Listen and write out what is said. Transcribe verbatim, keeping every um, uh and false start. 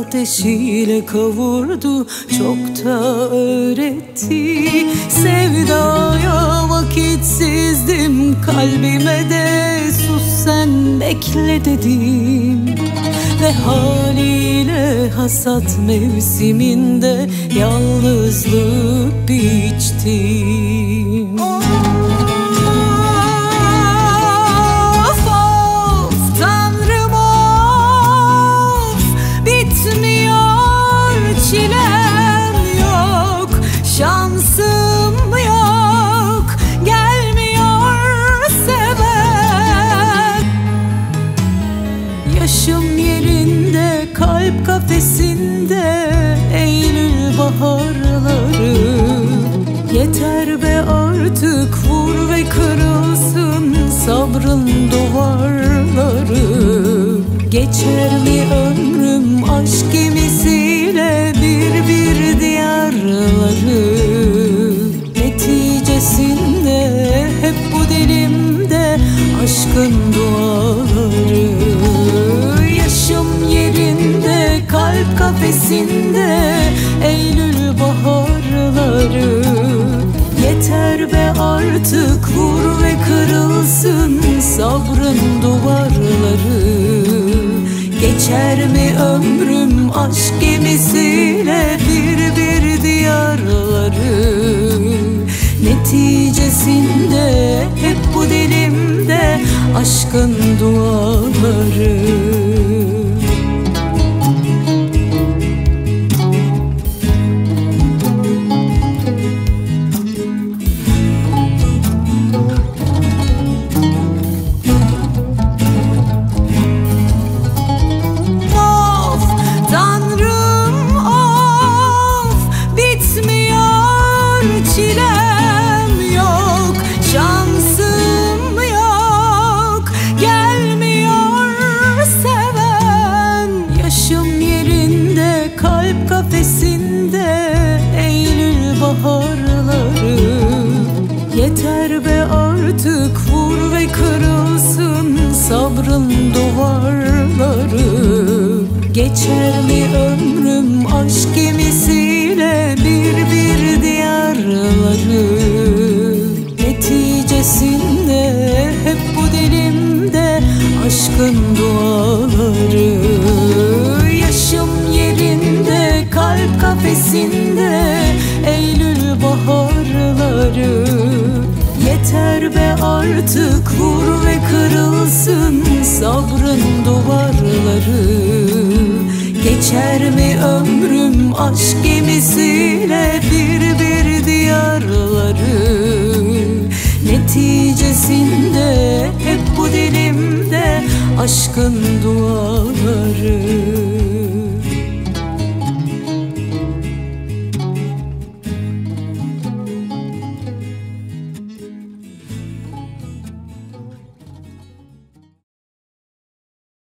ateşiyle kavurdu, çok da öğretti. Sevdaya vakitsizdim, kalbime de sus sen bekle dedim. Ve haliyle hasat mevsiminde yalnızlık biçtim. Çilem yok, şansım yok, gelmiyor seven. Yaşım yerinde, kalp kafesinde, Eylül baharları. Yeter be artık, vur ve kırılsın sabrın duvarları. Geçer mi ömrüm aşk gemisiyle bir bir diyarları. Neticesinde hep bu dilimde aşkın duaları. Yaşım yerinde, kalp kafesinde, Eylül baharları. Yeter be artık, vur ve kırılsın sabrın duvarları. Geçer mi ömrüm aşk gemisiyle bir bir diyarları. Neticesinde hep bu dilimde aşkın duaları. Çilem yok, şansım yok, gelmiyor seven. Yaşım yerinde, kalp kafesinde, Eylül baharları. Yeter be artık, vur ve kırılsın sabrın duvarları. Geçer mi ömrüm aşk gemisiyle bir bir diyarları. Neticesinde hep bu dilimde aşkın duaları. Yaşım yerinde, kalp kafesinde, Eylül baharları. Yeter be artık, vur ve kırılsın sabrın duvarları. Geçer mi ömrüm aşk gemisiyle bir bir diyarları. Neticesinde hep bu dilimde aşkın duaları.